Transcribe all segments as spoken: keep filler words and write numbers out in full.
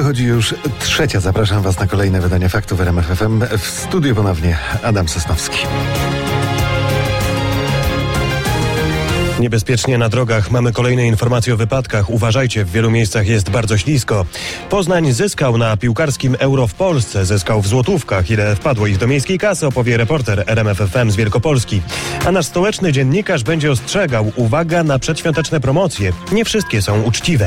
Dochodzi już trzecia. Zapraszam Was na kolejne wydanie Faktów w R M F F M. W studiu ponownie Adam Sosnowski. Niebezpiecznie na drogach. Mamy kolejne informacje o wypadkach. Uważajcie, w wielu miejscach jest bardzo ślisko. Poznań zyskał na piłkarskim Euro w Polsce. Zyskał w złotówkach. Ile wpadło ich do miejskiej kasy, opowie reporter R M F F M z Wielkopolski. A nasz stołeczny dziennikarz będzie ostrzegał. Uwaga na przedświąteczne promocje. Nie wszystkie są uczciwe.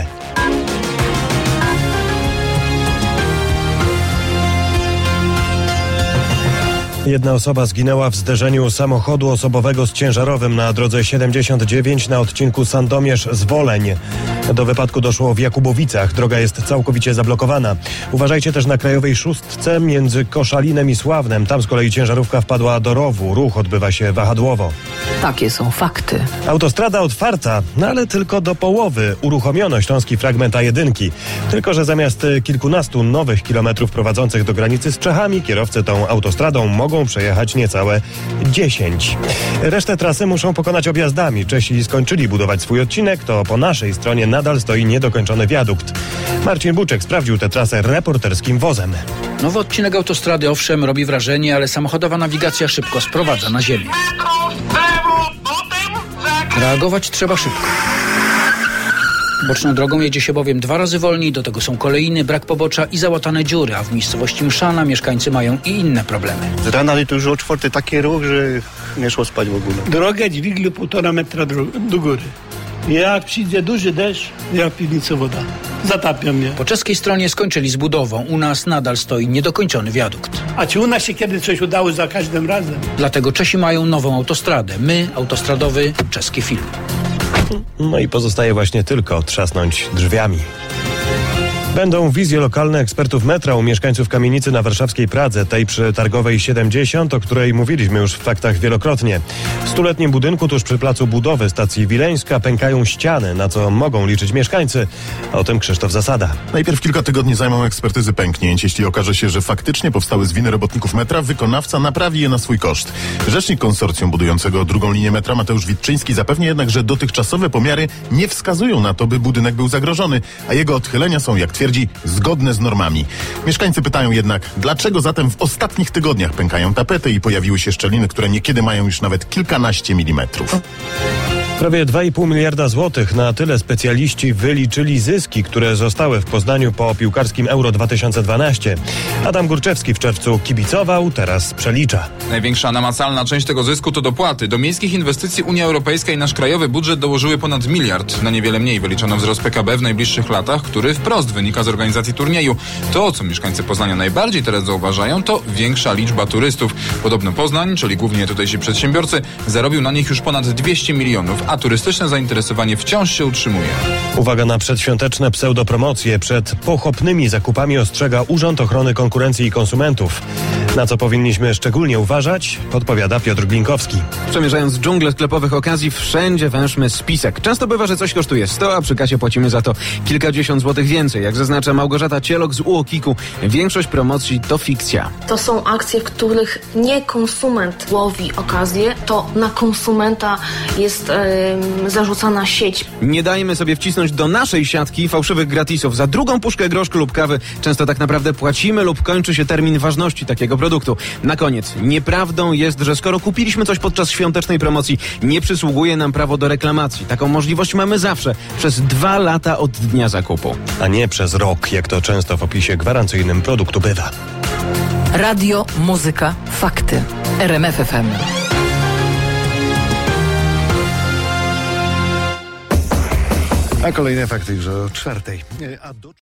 Jedna osoba zginęła w zderzeniu samochodu osobowego z ciężarowym na drodze siedemdziesiąt dziewięć na odcinku Sandomierz-Zwoleń. Do wypadku doszło w Jakubowicach. Droga jest całkowicie zablokowana. Uważajcie też na krajowej szóstce między Koszalinem i Sławnem. Tam z kolei ciężarówka wpadła do rowu. Ruch odbywa się wahadłowo. Takie są fakty. Autostrada otwarta, no ale tylko do połowy. Uruchomiono śląski fragment A jeden. Tylko że zamiast kilkunastu nowych kilometrów prowadzących do granicy z Czechami, kierowcy tą autostradą mogą przejechać niecałe dziesięć. Resztę trasy muszą pokonać objazdami. Czesi skończyli budować swój odcinek, to po naszej stronie nadal stoi niedokończony wiadukt. Marcin Buczek sprawdził tę trasę reporterskim wozem. Nowy odcinek autostrady owszem robi wrażenie, ale samochodowa nawigacja szybko sprowadza na ziemię. Reagować trzeba szybko. Boczną drogą jedzie się bowiem dwa razy wolniej, do tego są kolejny, brak pobocza i załatane dziury, a w miejscowości Mszana mieszkańcy mają i inne problemy. Z rana to już o czwarty taki ruch, że nie szło spać w ogóle. Drogę dźwigli półtora metra do, do góry. Jak przyjdzie duży deszcz, ja w piwnicy woda. Zatapia mnie. Po czeskiej stronie skończyli z budową, u nas nadal stoi niedokończony wiadukt. A czy u nas się kiedy coś udało za każdym razem? Dlatego Czesi mają nową autostradę. My, autostradowy, czeski film. No i pozostaje właśnie tylko trzasnąć drzwiami. Będą wizje lokalne ekspertów metra u mieszkańców kamienicy na warszawskiej Pradze, tej przy Targowej siedemdziesiąt, o której mówiliśmy już w faktach wielokrotnie. W stuletnim budynku tuż przy placu budowy stacji Wileńska pękają ściany, na co mogą liczyć mieszkańcy. O tym Krzysztof Zasada. Najpierw kilka tygodni zajmą ekspertyzy pęknięć. Jeśli okaże się, że faktycznie powstały z winy robotników metra, wykonawca naprawi je na swój koszt. Rzecznik konsorcjum budującego drugą linię metra Mateusz Witczyński zapewnia jednak, że dotychczasowe pomiary nie wskazują na to, by budynek był zagrożony, a jego odchylenia są, jak twierdzi, zgodne z normami. Mieszkańcy pytają jednak, dlaczego zatem w ostatnich tygodniach pękają tapety i pojawiły się szczeliny, które niekiedy mają już nawet kilkanaście milimetrów. Prawie dwa i pół miliarda złotych. Na tyle specjaliści wyliczyli zyski, które zostały w Poznaniu po piłkarskim Euro dwa tysiące dwanaście. Adam Górczewski w czerwcu kibicował, teraz przelicza. Największa namacalna część tego zysku to dopłaty. Do miejskich inwestycji Unia Europejska i nasz krajowy budżet dołożyły ponad miliard. Na niewiele mniej wyliczono wzrost P K B w najbliższych latach, który wprost wynika z organizacji turnieju. To, co mieszkańcy Poznania najbardziej teraz zauważają, to większa liczba turystów. Podobno Poznań, czyli głównie tutejsi przedsiębiorcy, zarobił na nich już ponad dwieście milionów. A turystyczne zainteresowanie wciąż się utrzymuje. Uwaga na przedświąteczne pseudopromocje. Przed pochopnymi zakupami ostrzega Urząd Ochrony Konkurencji i Konsumentów. Na co powinniśmy szczególnie uważać, podpowiada Piotr Glinkowski. Przemierzając dżunglę sklepowych okazji, wszędzie wężmy spisek. Często bywa, że coś kosztuje sto, a przy kasie płacimy za to kilkadziesiąt złotych więcej. Jak zaznacza Małgorzata Cielok z U O K I K-u, większość promocji to fikcja. To są akcje, w których nie konsument łowi okazję, to na konsumenta jest yy, zarzucana sieć. Nie dajmy sobie wcisnąć do naszej siatki fałszywych gratisów. Za drugą puszkę groszku lub kawy często tak naprawdę płacimy lub kończy się termin ważności takiego produktu. Na koniec, nieprawdą jest, że skoro kupiliśmy coś podczas świątecznej promocji, nie przysługuje nam prawo do reklamacji. Taką możliwość mamy zawsze, przez dwa lata od dnia zakupu. A nie przez rok, jak to często w opisie gwarancyjnym produktu bywa. Radio, muzyka, fakty. R M F F M. A kolejne fakty już o czwartej. A do...